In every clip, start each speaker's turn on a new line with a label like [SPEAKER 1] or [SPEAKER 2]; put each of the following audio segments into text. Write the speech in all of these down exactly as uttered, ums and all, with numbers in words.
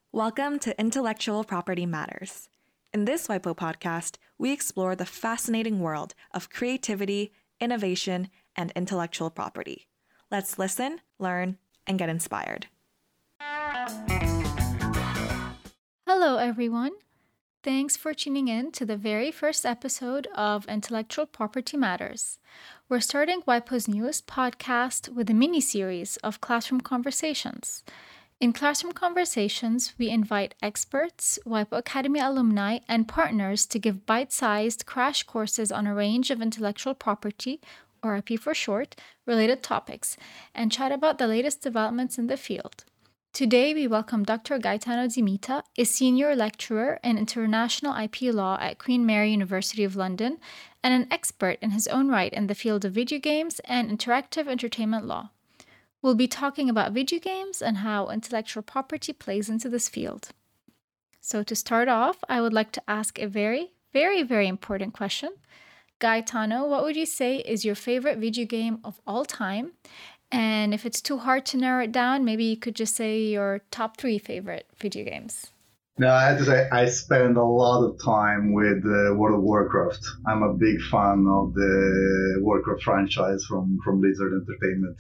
[SPEAKER 1] Welcome to Intellectual Property Matters. In this WIPO podcast, we explore the fascinating world of creativity, innovation, and intellectual property. Let's listen, learn, and get inspired.
[SPEAKER 2] Hello, everyone. Thanks for tuning in to the very first episode of Intellectual Property Matters. We're starting WIPO's newest podcast with a mini-series of classroom conversations. In Classroom Conversations, we invite experts, WIPO Academy alumni, and partners to give bite-sized crash courses on a range of intellectual property, or I P for short, related topics, and chat about the latest developments in the field. Today, we welcome Doctor Gaetano Dimita, a senior lecturer in international I P law at Queen Mary University of London, and an expert in his own right in the field of video games and interactive entertainment law. We'll be talking about video games and how intellectual property plays into this field. So to start off, I would like to ask a very, very, very important question. Gaetano, what would you say is your favorite video game of all time? And if it's too hard to narrow it down, maybe you could just say your top three favorite video games.
[SPEAKER 3] No, I have to say I spend a lot of time with uh, World of Warcraft. I'm a big fan of the Warcraft franchise from, from Blizzard Entertainment.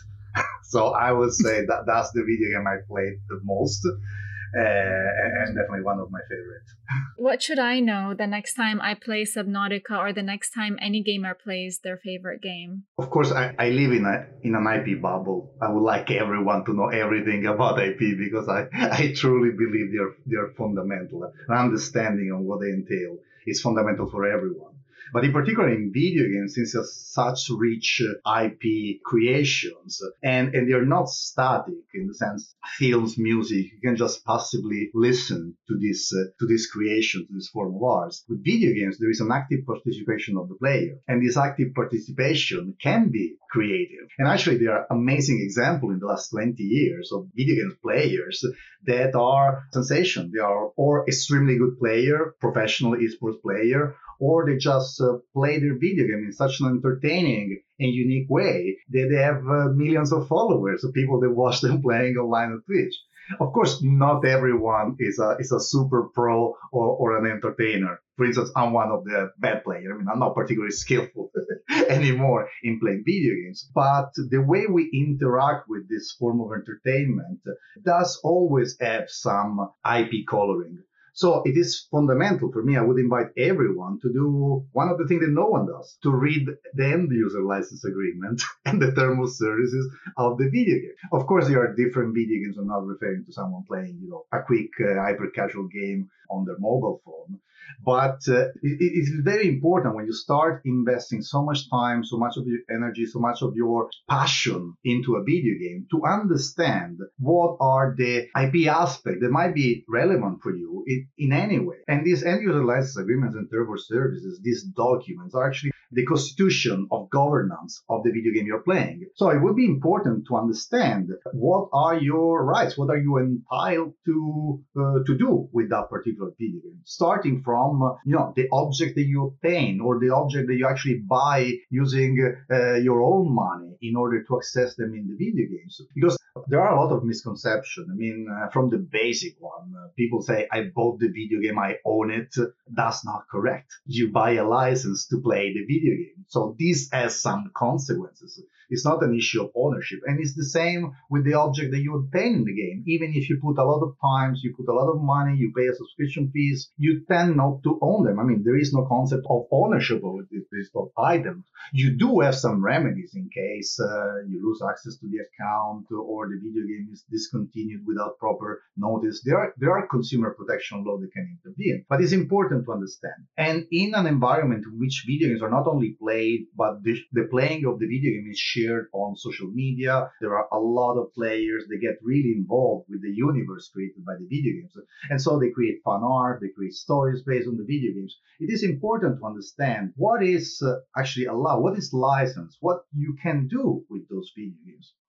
[SPEAKER 3] So I would say that that's the video game I played the most, uh, and definitely one of my favorites.
[SPEAKER 2] What should I know the next time I play Subnautica or the next time any gamer plays their favorite game?
[SPEAKER 3] Of course, I, I live in a in an I P bubble. I would like everyone to know everything about I P because I, I truly believe they're they're fundamental. An understanding of what they entail is fundamental for everyone. But in particular in video games, since there's such rich I P creations, and, and they're not static in the sense films, music, you can just passively listen to this uh, to this creation, to this form of arts. With video games, there is an active participation of the player, and this active participation can be creative. And actually, there are amazing examples in the last twenty years of video games players that are sensation. They are or extremely good player, professional esports player, or they just uh, play their video game in such an entertaining and unique way that they have uh, millions of followers, of people that watch them playing online on Twitch. Of course, not everyone is a is a super pro or, or an entertainer. For instance, I'm one of the bad players. I mean, I'm not particularly skillful anymore in playing video games. But the way we interact with this form of entertainment does always have some I P coloring. So it is fundamental for me. I would invite everyone to do one of the things that no one does, to read the end user license agreement and the terms of services of the video game. Of course, there are different video games. I'm not referring to someone playing, you know, a quick uh, hyper casual game on their mobile phone. But uh, it, it's very important when you start investing so much time, so much of your energy, so much of your passion into a video game to understand what are the I P aspects that might be relevant for you in, in any way. And these end user license agreements and terms of services, these documents are actually the constitution of governance of the video game you're playing. So it would be important to understand what are your rights, what are you entitled to uh, to do with that particular video game, starting from uh, you know the object that you obtain or the object that you actually buy using uh, your own money in order to access them in the video games. Because there are a lot of misconceptions. I mean, uh, from the basic one, uh, people say, I bought the video game, I own it. That's not correct. You buy a license to play the video game. So this has some consequences. It's not an issue of ownership. And it's the same with the object that you obtain in the game. Even if you put a lot of times, you put a lot of money, you pay a subscription fees, you tend not to own them. I mean, there is no concept of ownership of this item. You do have some remedies in case uh, you lose access to the account or the video game is discontinued without proper notice. There are there are consumer protection law that can intervene, but it's important to understand. And in an environment in which video games are not only played, but the, the playing of the video game is shared on social media, there are a lot of players that get really involved with the universe created by the video games. And so they create fan art, they create stories based on the video games. It is important to understand what is uh, actually allowed, what is licensed, what you can do with those video games.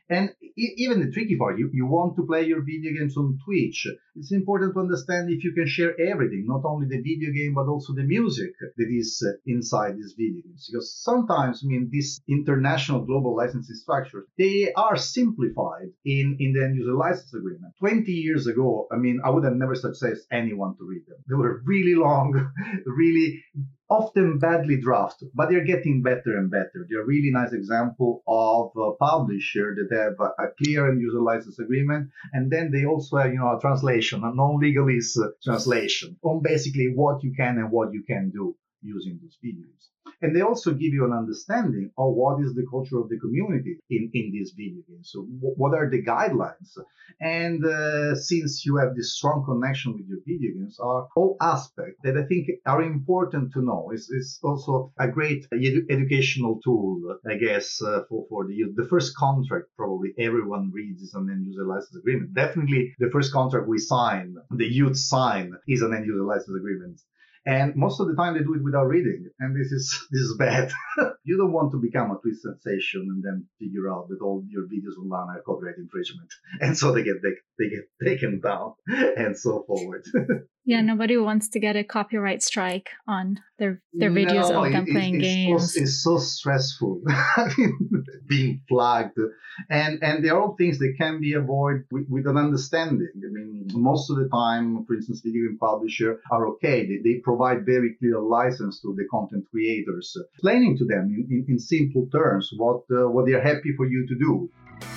[SPEAKER 3] And e- even the tricky part, you, you want to play your video games on Twitch. It's important to understand if you can share everything, not only the video game, but also the music that is uh, inside these video games. Because sometimes, I mean, these international global licensing structures, they are simplified in, in the end user license agreement. twenty years ago, I mean, I would have never suggested anyone to read them. They were really long, really often badly drafted, but they're getting better and better. They're a really nice example of a publisher that have a, a clear end user license agreement, and then they also have, you know, a translation, a non-legalist uh, translation on basically what you can and what you can do using those videos. And they also give you an understanding of what is the culture of the community in, in these video games. So w- what are the guidelines? And uh, since you have this strong connection with your video games, are all aspects that I think are important to know. It's, it's also a great edu- educational tool, I guess, uh, for, for the youth. The first contract probably everyone reads is an end user license agreement. Definitely the first contract we sign, the youth sign, is an end user license agreement. And most of the time they do it without reading, and this is this is bad. You don't want to become a Twitch sensation and then figure out that all your videos online are copyright infringement, and so they get they, they get taken down and so forward.
[SPEAKER 2] Yeah, nobody wants to get a copyright strike on their their videos
[SPEAKER 3] no,
[SPEAKER 2] of them
[SPEAKER 3] it,
[SPEAKER 2] playing
[SPEAKER 3] it's
[SPEAKER 2] games.
[SPEAKER 3] So, it's so stressful being flagged, and and there are all things that can be avoided with, with an understanding. I mean, most of the time, for instance, video game publishers are okay. They, they provide very clear license to the content creators, explaining to them in, in, in simple terms what uh, what they're happy for you to do.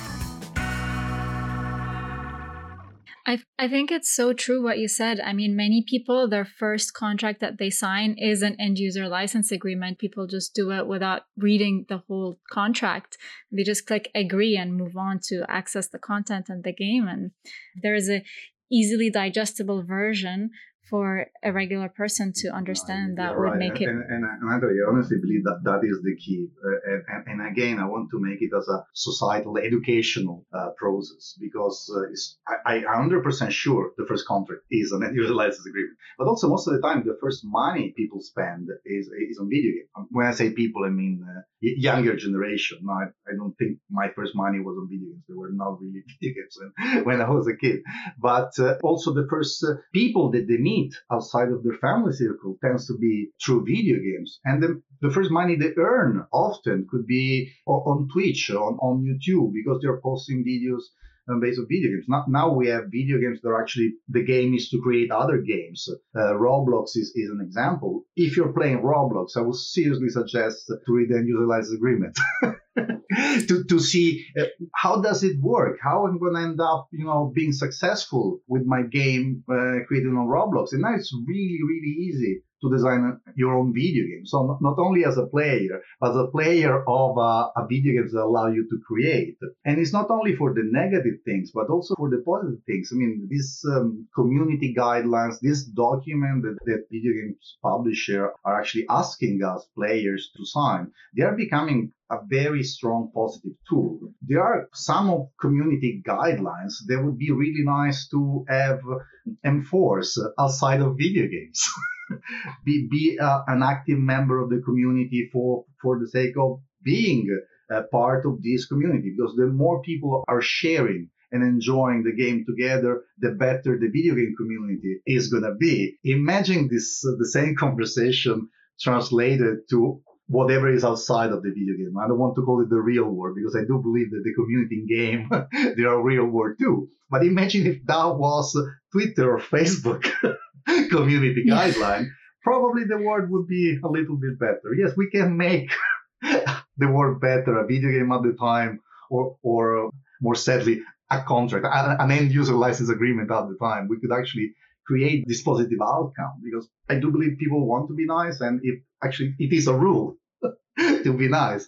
[SPEAKER 2] I I think it's so true what you said. I mean, many people, their first contract that they sign is an end user license agreement. People just do it without reading the whole contract. They just click agree and move on to access the content and the game. And there is a easily digestible version for a regular person to understand. That would
[SPEAKER 3] right.
[SPEAKER 2] make it.
[SPEAKER 3] And, and, and I honestly believe that that is the key. Uh, and, and, and again, I want to make it as a societal educational uh, process, because uh, it's, I, I'm one hundred percent sure the first contract is an end user license agreement. But also most of the time, the first money people spend is, is on video games. When I say people, I mean uh, younger generation. No, I, I don't think my first money was on video games. They were not really video games when, when I was a kid. But uh, also the first uh, people that they meet outside of their family circle tends to be through video games. And the, the first money they earn often could be on Twitch, on, on YouTube, because they're posting videos um, based on video games. Not, now we have video games that are actually, the game is to create other games. Uh, Roblox is, is an example. If you're playing Roblox, I would seriously suggest to read the end user license agreement. to to see uh, how does it work, how I'm going to end up, you know, being successful with my game uh, created on Roblox. And now it's really, really easy to design your own video game. So not, not only as a player, but as a player of uh, a video games that allow you to create. And it's not only for the negative things, but also for the positive things. I mean, these um, community guidelines, this document that, that video games publishers are actually asking us players to sign, they are becoming a very strong positive tool. There are some of community guidelines that would be really nice to have enforced outside of video games. be be uh, an active member of the community for, for the sake of being a part of this community, because the more people are sharing and enjoying the game together, the better the video game community is going to be. Imagine this uh, the same conversation translated to whatever is outside of the video game. I don't want to call it the real world, because I do believe that the community game, they are real world too. But imagine if that was Twitter or Facebook community
[SPEAKER 2] yeah.
[SPEAKER 3] guideline, probably the world would be a little bit better. Yes, we can make the world better, a video game at the time, or, or more sadly, a contract, an end user license agreement at the time. We could actually create this positive outcome, because I do believe people want to be nice, and if actually it is a rule to be nice.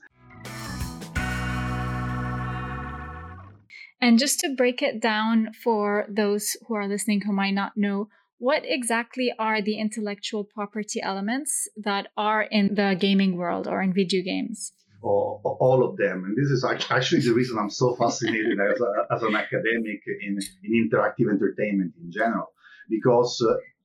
[SPEAKER 2] And just to break it down for those who are listening who might not know, what exactly are the intellectual property elements that are in the gaming world or in video games?
[SPEAKER 3] All, all of them. And this is actually the reason I'm so fascinated as, a, as an academic in, in interactive entertainment in general. Because uh,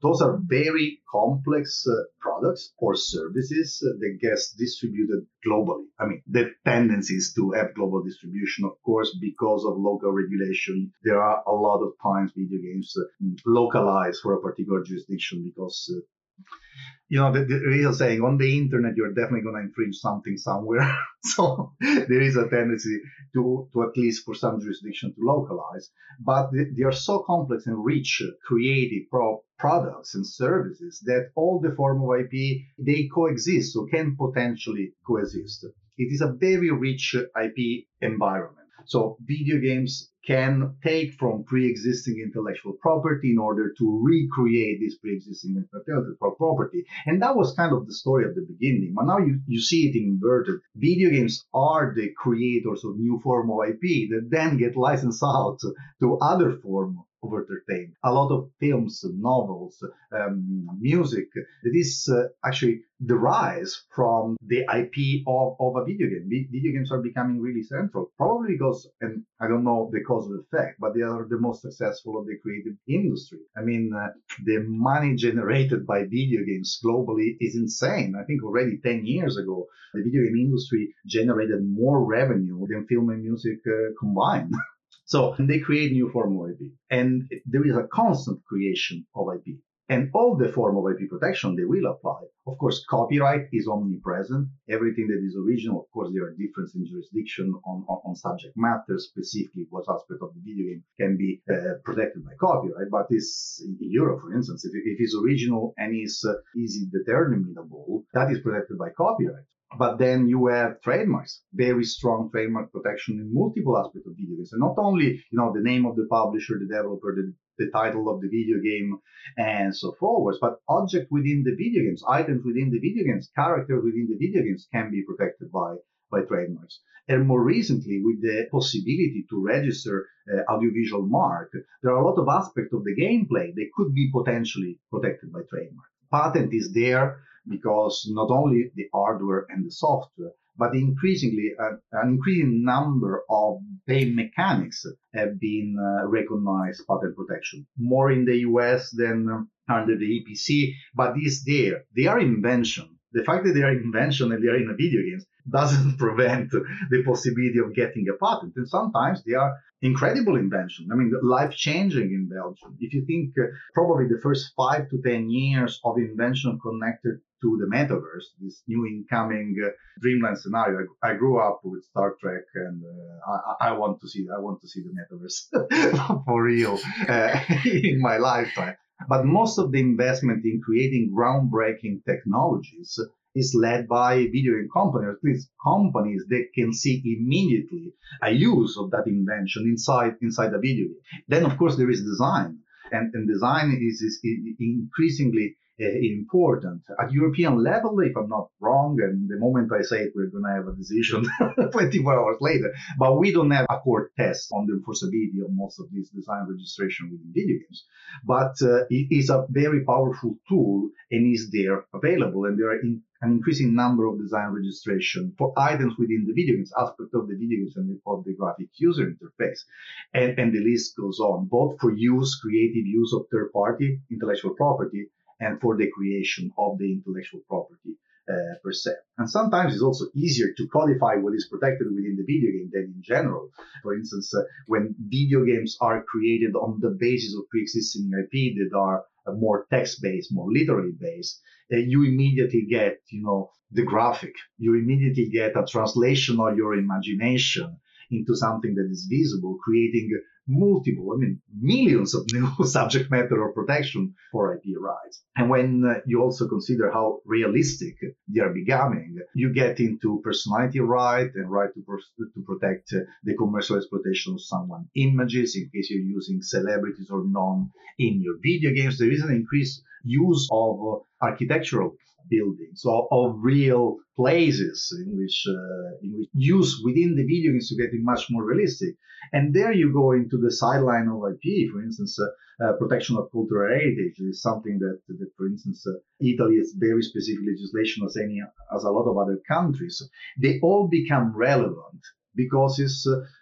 [SPEAKER 3] Those are very complex uh, products or services uh, that get distributed globally. I mean, the tendency is to have global distribution, of course, because of local regulation. There are a lot of times video games uh, localized for a particular jurisdiction because uh, you know, the, the real saying on the internet, you're definitely going to infringe something somewhere. So there is a tendency to, to at least for some jurisdiction to localize, but they, they are so complex and rich, creative pro- products and services that all the form of I P, they coexist, so can potentially coexist. It is a very rich I P environment. So video games can take from pre-existing intellectual property in order to recreate this pre-existing intellectual property. And that was kind of the story of the beginning. But now you, you see it inverted. Video games are the creators of new form of I P that then get licensed out to, to other form of entertainment. A lot of films, novels, um, music that is uh, actually derives from the I P of, of a video game. Video games are becoming really central, probably because, and I don't know the cause of effect, but they are the most successful of the creative industry. I mean, uh, the money generated by video games globally is insane. I think already ten years ago, the video game industry generated more revenue than film and music uh, combined. So they create new form of I P, and there is a constant creation of I P. And all the form of I P protection, they will apply. Of course, copyright is omnipresent. Everything that is original, of course, there are differences in jurisdiction on, on, on subject matter, specifically what aspect of the video game can be uh, protected by copyright. But this, in Europe, for instance, if, if it's original and is uh, easy determinable, that is protected by copyright. But then you have trademarks, very strong trademark protection in multiple aspects of video games. And not only, you know, the name of the publisher, the developer, the, the title of the video game, and so forth, but objects within the video games, items within the video games, characters within the video games can be protected by, by trademarks. And more recently, with the possibility to register uh, audiovisual mark, there are a lot of aspects of the gameplay that could be potentially protected by trademark. Patent is there because not only the hardware and the software, but increasingly uh, an increasing number of game mechanics have been uh, recognized patent protection. More in the U S than uh, under the E P C, but is there. They are invention. The fact that they are invention and they are in a video games doesn't prevent the possibility of getting a patent. And sometimes they are incredible invention. I mean, life-changing in Belgium. If you think uh, probably the first five to ten years of invention connected to the metaverse, this new incoming uh, dreamland scenario. I, I grew up with Star Trek, and uh, I, I want to see I want to see the metaverse for real uh, in my lifetime. But most of the investment in creating groundbreaking technologies is led by video game companies, or at least companies that can see immediately a use of that invention inside inside a video game. Then, of course, there is design, and, and design is, is increasingly uh, important at European level. If I'm not wrong, and the moment I say it, we're going to have a decision twenty-four hours later. But we don't have a court test on the enforceability of most of this design registration within video games. But uh, it is a very powerful tool and is there available, and there are in an increasing number of design registration for items within the video games, aspect of the video games and of the graphic user interface. And, and the list goes on, both for use, creative use of third-party intellectual property, and for the creation of the intellectual property uh, per se. And sometimes it's also easier to codify what is protected within the video game than in general. For instance, uh, when video games are created on the basis of pre-existing I P that are uh, more text-based, more literally based, uh, you immediately get, you know, the graphic. You immediately get a translation of your imagination into something that is visible, creating multiple, I mean, millions of new subject matter of protection for I P rights. And when uh, you also consider how realistic they are becoming, you get into personality right and right to, pro- to protect uh, the commercial exploitation of someone's images in case you're using celebrities or none in your video games. There is an increased use of uh, architectural buildings or of real places in which, uh, in which use within the video games to get it much more realistic. And there you go into the sideline of I P. For instance, uh, uh, protection of cultural heritage is something that, that for instance, uh, Italy has very specific legislation as any as a lot of other countries. They all become relevant because it's uh,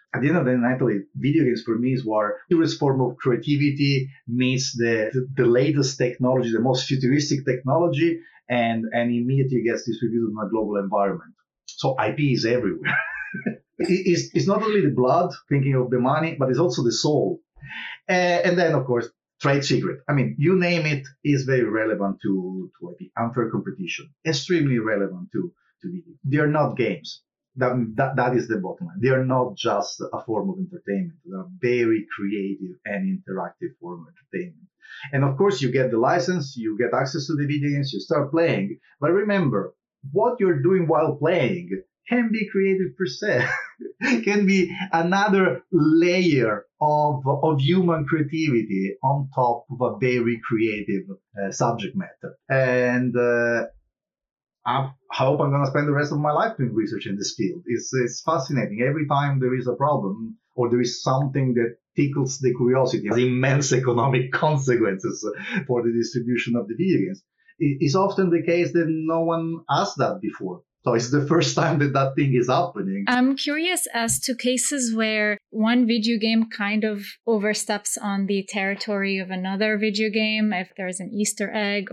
[SPEAKER 3] at the end of the night, video games for me is where the purest form of creativity meets the, the, the latest technology, the most futuristic technology, and, and immediately gets distributed in a global environment. So I P is everywhere. it's, it's not only the blood, thinking of the money, but it's also the soul. Uh, and then, of course, trade secret. I mean, you name it, is very relevant to, to I P. Unfair competition, extremely relevant to, to video. They are not games. That, that, that is the bottom line. They are not just a form of entertainment. They are very creative and interactive form of entertainment. And of course, you get the license, you get access to the video games, you start playing. But remember, what you're doing while playing can be creative per se, can be another layer of, of human creativity on top of a very creative uh, subject matter. And uh, I hope I'm going to spend the rest of my life doing research in this field. It's, it's fascinating. Every time there is a problem or there is something that tickles the curiosity, has immense economic consequences for the distribution of the video games. It's often the case that no one asked that before. So it's the first time that that thing is happening.
[SPEAKER 2] I'm curious as to cases where one video game kind of oversteps on the territory of another video game, if there's an Easter egg.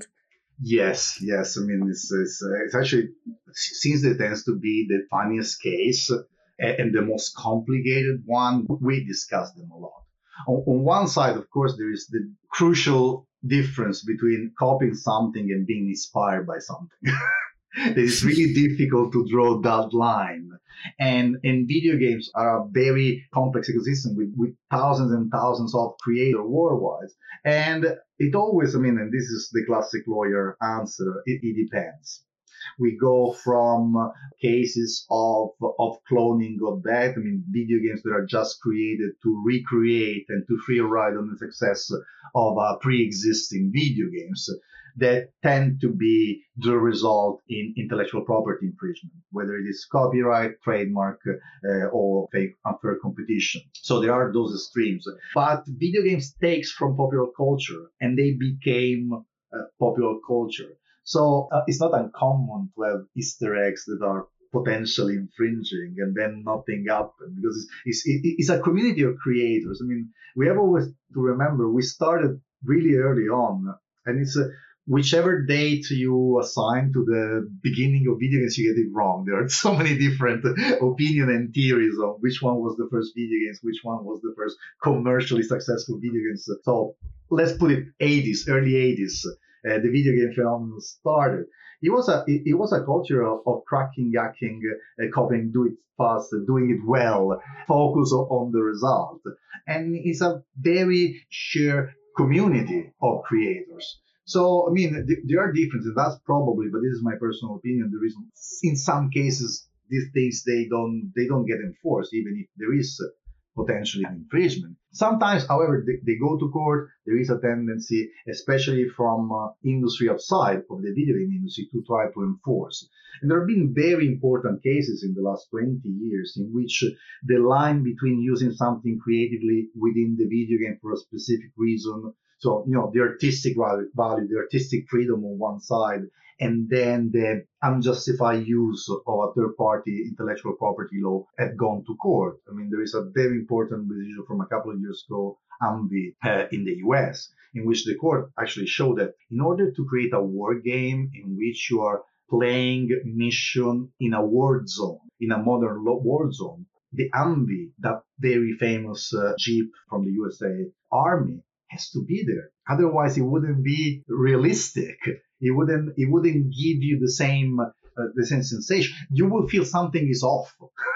[SPEAKER 3] Yes, yes. I mean, it's, it's, uh, it's actually, since it tends to be the funniest case uh, and the most complicated one, we discuss them a lot. On, on one side, of course, there is the crucial difference between copying something and being inspired by something. It is really difficult to draw that line. And, and video games are a very complex ecosystem with, with thousands and thousands of creators worldwide. And it always, I mean, and this is the classic lawyer answer, it, it depends. We go from cases of, of cloning got bad. I mean, video games that are just created to recreate and to free ride on the success of uh, pre-existing video games that tend to be the result in intellectual property infringement, whether it is copyright, trademark, uh, or fake unfair competition. So there are those extremes. But video games takes from popular culture and they became uh, popular culture. So uh, it's not uncommon to have Easter eggs that are potentially infringing and then nothing happened because it's, it's, it's a community of creators. I mean, we have always to remember we started really early on, and it's a, whichever date you assign to the beginning of video games, you get it wrong. There are so many different opinions and theories on which one was the first video games, which one was the first commercially successful video games. So let's put it eighties, early eighties. Uh, the video game phenomenon started. It was a it, it was a culture of, of cracking, hacking, uh, copying, do it fast, doing it well, focus on the result, and it's a very shared community of creators. So I mean, th- there are differences. That's probably, but this is my personal opinion. The reason, in some cases, these things they don't they don't get enforced, even if there is uh, potentially an infringement. Sometimes, however, they, they go to court. There is a tendency, especially from uh, industry outside of the video game industry, to try to enforce. And there have been very important cases in the last twenty years in which the line between using something creatively within the video game for a specific reason, so, you know, the artistic value, the artistic freedom on one side, and then the unjustified use of a third-party intellectual property law had gone to court. I mean, there is a very important decision from a couple of years ago, AMVI, uh, in the U S, in which the court actually showed that in order to create a war game in which you are playing mission in a war zone, in a modern war zone, the AMVI, that very famous uh, Jeep from the U S A Army, has to be there. Otherwise, it wouldn't be realistic. It wouldn't. It wouldn't give you the same uh, the same sensation. You will feel something is off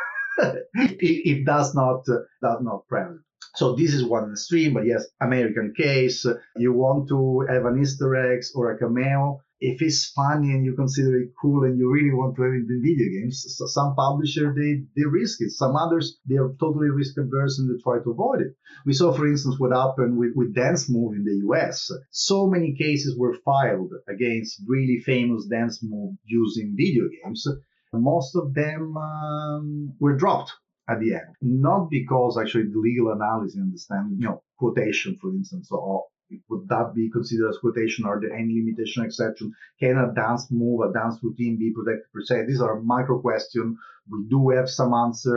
[SPEAKER 3] if, if that's not uh, that's not present. So this is one extreme. But yes, American case. You want to have an Easter egg or a cameo. If it's funny and you consider it cool and you really want to have it in video games, so some publishers, they, they risk it. Some others, they are totally risk averse and they try to avoid it. We saw, for instance, what happened with, with Dance Move in the U S. So many cases were filed against really famous dance move using video games. Most of them um, were dropped at the end. Not because actually the legal analysis understand, you know, quotation, for instance, or would that be considered as quotation? Are there any limitation exception? Can a dance move, a dance routine be protected per se? These are micro questions. We do have some answer.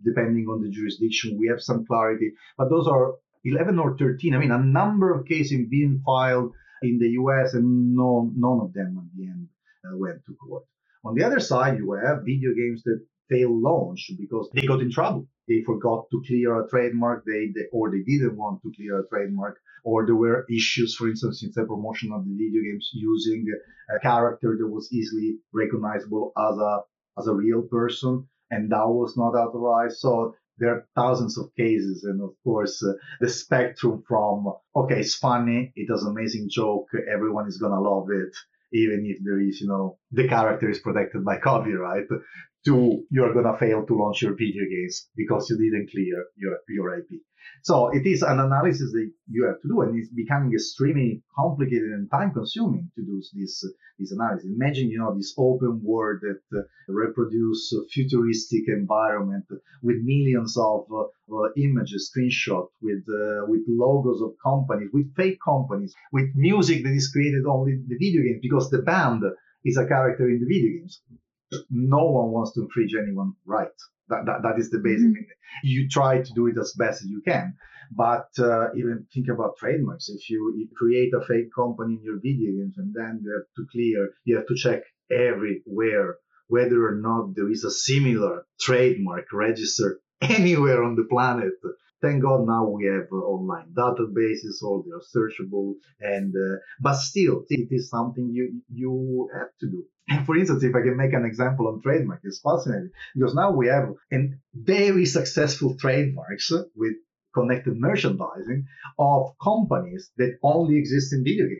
[SPEAKER 3] depending on the jurisdiction, we have some clarity. But those are eleven or thirteen. I mean, a number of cases being filed in the U S, and no, none of them at the end uh, went to court. On the other side, you have video games that fail launch because they got in trouble. They forgot to clear a trademark, they, they or they didn't want to clear a trademark, or there were issues, for instance, in the promotion of the video games using a character that was easily recognizable as a as a real person, and that was not authorized. So there are thousands of cases, and of course, uh, the spectrum from, okay, it's funny, it has an amazing joke, everyone is gonna love it, even if there is, you know, the character is protected by copyright, to you're gonna fail to launch your video games because you didn't clear your, your I P. So it is an analysis that you have to do, and it's becoming extremely complicated and time consuming to do this, this analysis. Imagine, you know, this open world that uh, reproduce a futuristic environment with millions of uh, uh, images, screenshots, with, uh, with logos of companies, with fake companies, with music that is created only in the video games because the band is a character in the video games. No one wants to infringe anyone's right. That, that, that is the basic mm-hmm. thing. You try to do it as best as you can. But uh, even think about trademarks. If you, you create a fake company in your video games and then you have to clear, you have to check everywhere whether or not there is a similar trademark registered anywhere on the planet. Thank God now we have uh, online databases, all they are searchable, and uh, but still, it is something you you have to do. And for instance, if I can make an example on trademark, it's fascinating because now we have an very successful trademarks with connected merchandising of companies that only exist in video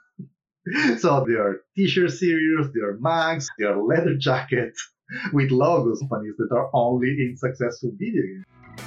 [SPEAKER 3] games. So there are t-shirt series, there are mags, there are leather jackets with logos of companies that are only in successful video games.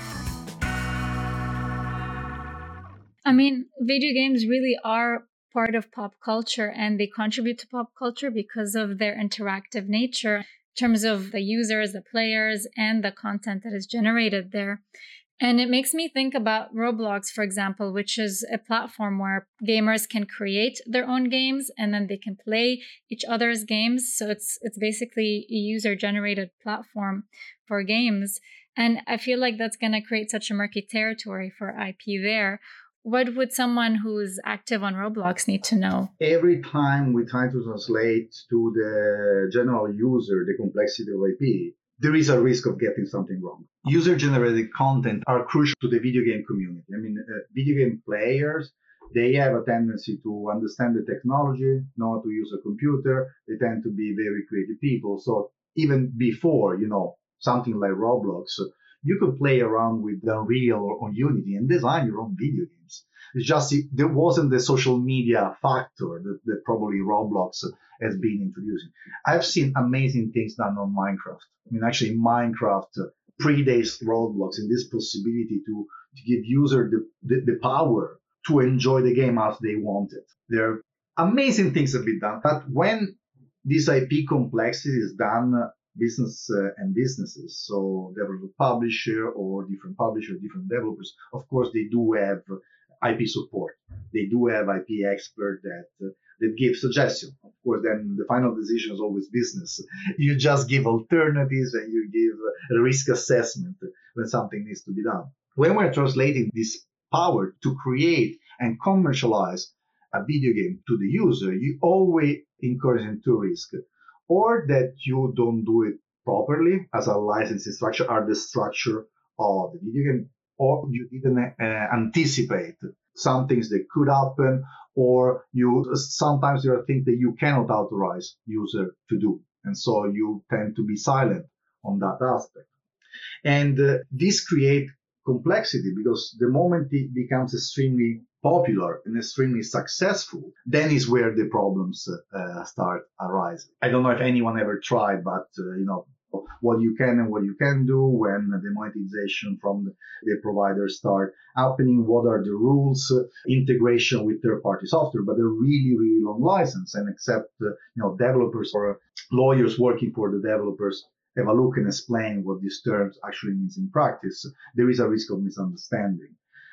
[SPEAKER 2] I mean, video games really are part of pop culture, and they contribute to pop culture because of their interactive nature in terms of the users, the players, and the content that is generated there. And it makes me think about Roblox, for example, which is a platform where gamers can create their own games and then they can play each other's games. So it's it's basically a user-generated platform for games. And I feel like that's going to create such a murky territory for I P there. What would someone who's active on Roblox need to know?
[SPEAKER 3] Every time we try to translate to the general user the complexity of I P, there is a risk of getting something wrong. User-generated content are crucial to the video game community. I mean, uh, video game players, they have a tendency to understand the technology, know how to use a computer. They tend to be very creative people. So even before, you know, something like Roblox, you could play around with Unreal or on Unity and design your own video games. It's just there wasn't the social media factor that, that probably Roblox has been introducing. I've seen amazing things done on Minecraft. I mean, actually, Minecraft predates Roblox in this possibility to, to give user the, the, the power to enjoy the game as they want it. There are amazing things have been done. But when this I P complexity is done, business uh, and businesses, so developer publisher or different publisher, different developers, of course, they do have I P support. They do have I P expert that uh, that give suggestions. Of course, then the final decision is always business. You just give alternatives and you give a risk assessment when something needs to be done. When we're translating this power to create and commercialize a video game to the user, you always encourage them to risk, or that you don't do it properly as a licensing structure or the structure of the video game, or you didn't uh, anticipate some things that could happen, or you sometimes there are things that you cannot authorize user to do, and so you tend to be silent on that aspect. And uh, this creates complexity because the moment it becomes extremely popular and extremely successful, then is where the problems uh, start arising. I don't know if anyone ever tried, but uh, you know what you can and what you can do when the monetization from the, the providers start happening. What are the rules? Uh, integration with third-party software, but they're really, really long license, and except uh, you know developers or lawyers working for the developers have a look and explain what these terms actually means in practice, there is a risk of misunderstanding.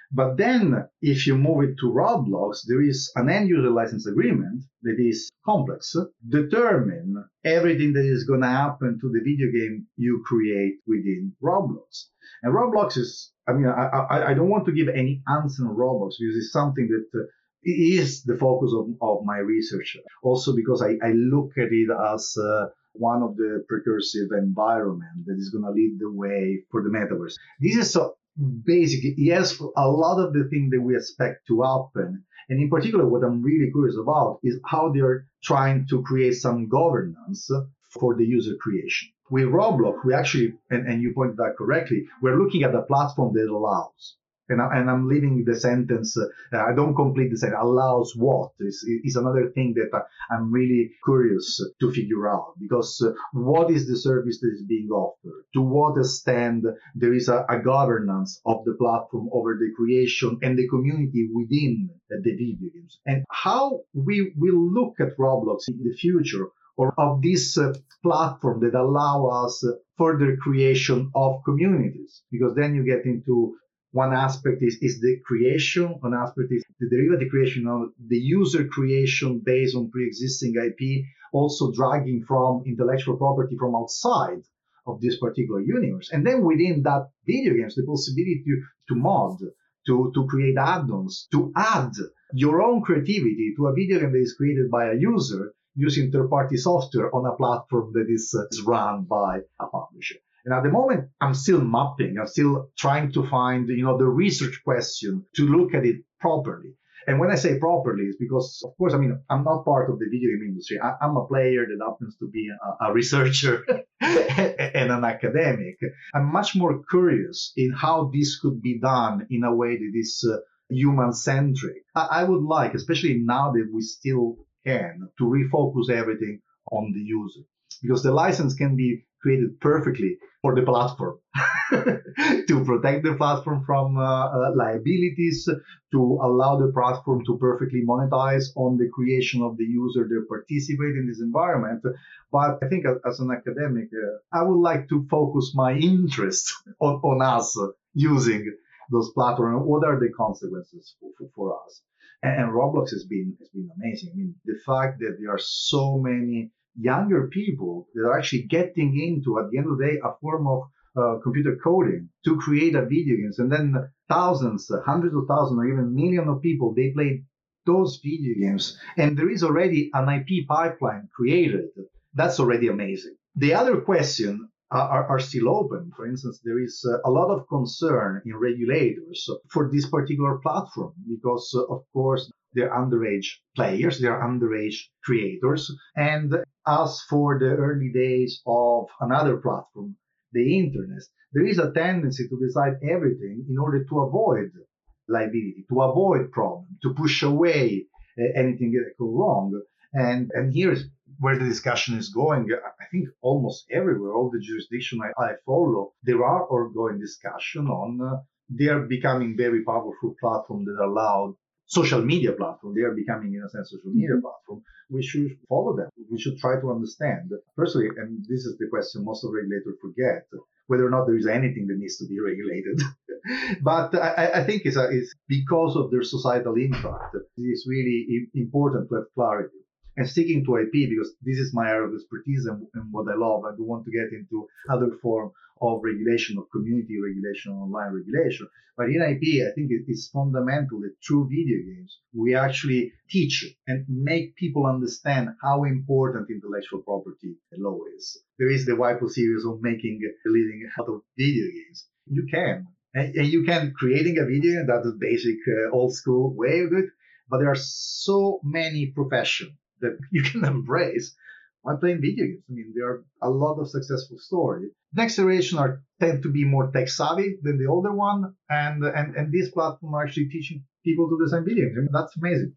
[SPEAKER 3] But then if you move it to Roblox, there is an end user license agreement that is complex, determine everything that is going to happen to the video game you create within Roblox. And Roblox is, I mean, I, I, I don't want to give any answer on Roblox because it's something that uh, is the focus of, of my research. Also because I, I look at it as uh, one of the precursive environment that is going to lead the way for the metaverse. This is so basically, yes, a lot of the things that we expect to happen. And in particular, what I'm really curious about is how they're trying to create some governance for the user creation. With Roblox, we actually, and, and you pointed that correctly, we're looking at a platform that allows. And, I, and I'm leaving the sentence, uh, I don't complete the sentence, allows what is, is another thing that I, I'm really curious to figure out. Because uh, what is the service that is being offered? To what extent there is a, a governance of the platform over the creation and the community within uh, the video games? And how we will look at Roblox in the future, or of this uh, platform that allow us uh, further creation of communities? Because then you get into one aspect is, is the creation, one aspect is the derivative creation of the user creation based on pre-existing I P, also dragging from intellectual property from outside of this particular universe. And then within that video games, the possibility to, to mod, to, to create add-ons, to add your own creativity to a video game that is created by a user using third-party software on a platform that is, uh, is run by a publisher. And at the moment, I'm still mapping. I'm still trying to find, you know, the research question to look at it properly. And when I say properly, it's because, of course, I mean, I'm not part of the video game industry. I, I'm a player that happens to be a, a researcher and an academic. I'm much more curious in how this could be done in a way that is uh, human-centric. I, I would like, especially now that we still can, to refocus everything on the user. Because the license can be created perfectly for the platform to protect the platform from uh, uh, liabilities, to allow the platform to perfectly monetize on the creation of the user that participate in this environment. But I think as, as an academic, uh, I would like to focus my interest on, on us using those platforms. What are the consequences for, for, for us? And, and Roblox has been has been amazing. I mean, the fact that there are so many younger people that are actually getting into, at the end of the day, a form of uh, computer coding to create a video games. And then thousands, hundreds of thousands, or even millions of people, they play those video games. And there is already an I P pipeline created. That's already amazing. The other question are, are still open. For instance, there is a lot of concern in regulators for this particular platform because, of course, they're underage players, they're underage creators. And as for the early days of another platform, the internet, there is a tendency to decide everything in order to avoid liability, to avoid problem, to push away uh, anything that go wrong. And and here's where the discussion is going. I think almost everywhere, all the jurisdiction I, I follow, there are ongoing discussion on uh, they are becoming very powerful platforms that allow social media platform. They are becoming, in a sense, social media mm-hmm. platform. We should follow them. We should try to understand. Personally, and this is the question most of regulators forget, whether or not there is anything that needs to be regulated. But I, I think it's, a, it's because of their societal impact. It is really important to have clarity. And sticking to I P, because this is my area of expertise and, and what I love, I don't want to get into other form of regulation, of community regulation, online regulation. But in I P, I think it is fundamental that through video games, we actually teach and make people understand how important intellectual property law is. There is the WIPO series on making a living out of video games. You can. And, and you can creating a video game, that's a basic uh, old school way of it. But there are so many professions that you can embrace by playing video games. I mean, there are a lot of successful stories. Next generation are tend to be more tech savvy than the older one, and and and this platform are actually teaching people to design video games. I mean, that's amazing.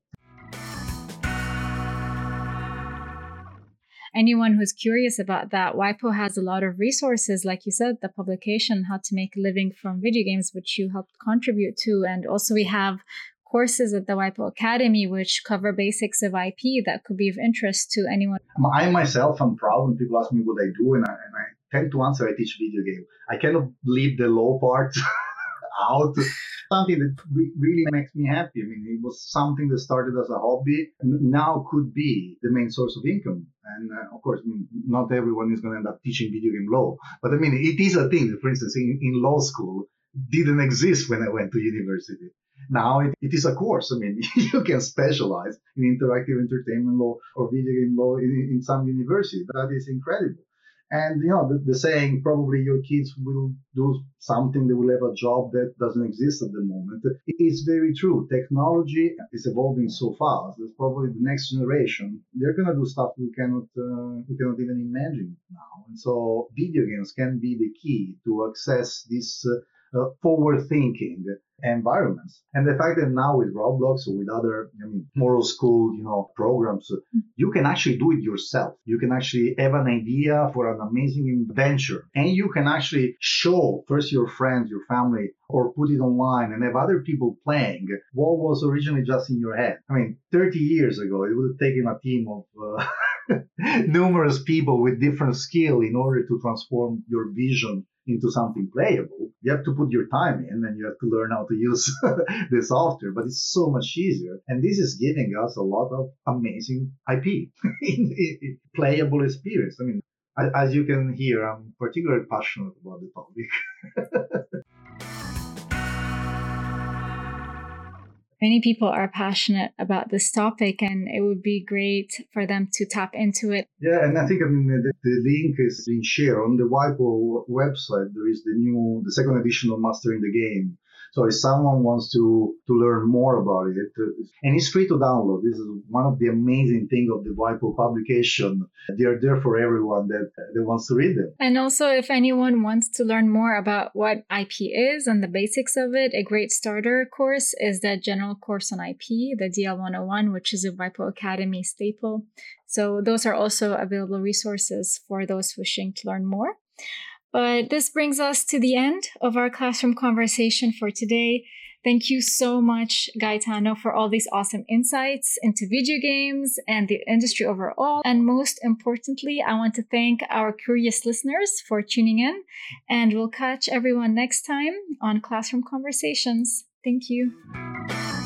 [SPEAKER 2] Anyone who's curious about that, WIPO has a lot of resources, like you said, the publication, How to Make a Living from Video Games, which you helped contribute to. And also we have courses at the WIPO Academy, which cover basics of I P that could be of interest to anyone.
[SPEAKER 3] I myself am proud when people ask me what I do, and I, and I tend to answer, I teach video game. I cannot leave the law part out. Something that re- really makes me happy. I mean, it was something that started as a hobby and now could be the main source of income. And uh, of course, I mean, not everyone is going to end up teaching video game law. But I mean, it is a thing that, for instance, in, in law school, didn't exist when I went to university. Now it, it is a course. I mean, you can specialize in interactive entertainment law or video game law in, in some university. That is incredible. And, you know, the, the saying, probably your kids will do something, they will have a job that doesn't exist at the moment. It is very true. Technology is evolving so fast. It's probably the next generation. They're going to do stuff we cannot, uh, we cannot even imagine now. And so video games can be the key to access this uh, uh, forward-thinking environments. And the fact that now with Roblox or with other, I mean, moral school, you know, programs, you can actually do it yourself. You can actually have an idea for an amazing adventure, and you can actually show first your friends, your family, or put it online and have other people playing what was originally just in your head. I mean, thirty years ago, it would have taken a team of uh, numerous people with different skill in order to transform your vision into something playable. You have to put your time in and you have to learn how to use the software, but it's so much easier. And this is giving us a lot of amazing I P, in, in, in playable experience. I mean, as you can hear, I'm particularly passionate about the topic.
[SPEAKER 2] Many people are passionate about this topic, and it would be great for them to tap into it.
[SPEAKER 3] Yeah, and I think I mean the, the link is being shared on the WIPO website. There is the new, the second edition of Mastering the Game. So if someone wants to, to learn more about it, and it's free to download. This is one of the amazing things of the WIPO publication. They are there for everyone that, that wants to read them.
[SPEAKER 2] And also, if anyone wants to learn more about what I P is and the basics of it, a great starter course is the General Course on I P, the D L one oh one, which is a WIPO Academy staple. So those are also available resources for those wishing to learn more. But this brings us to the end of our classroom conversation for today. Thank you so much, Gaetano, for all these awesome insights into video games and the industry overall. And most importantly, I want to thank our curious listeners for tuning in. And we'll catch everyone next time on Classroom Conversations. Thank you.